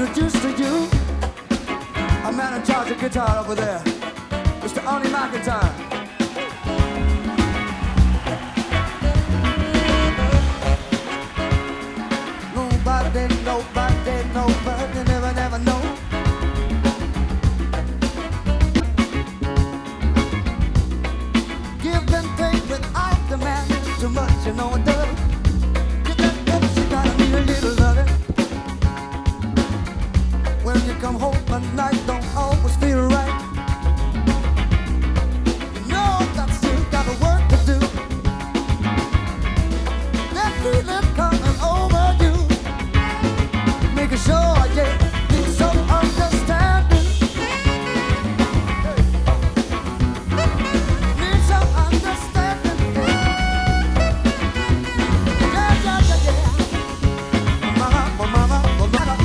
introduce to you a man in charge of guitar over there, Mr. Arnie McIntyre. Nobody, never know. Give and take without demanding too much, you know it does. Get that bitch, you gotta need a little loving. When you come home at night, don't always feel right. You know that still got work to do. That feeling coming over you, making sure, yeah, need some understanding. Need some understanding. Yeah. Mama, gotta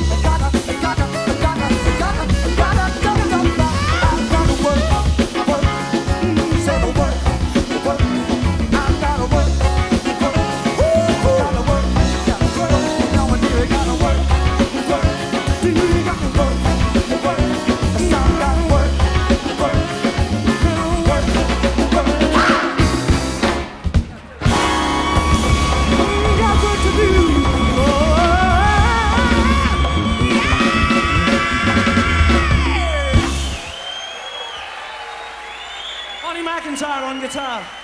work. Say the work. I gotta work. Gotta work. No one here gotta work. Do you gotta work? Some gotta work. Got work to do. Arnie McIntyre on guitar.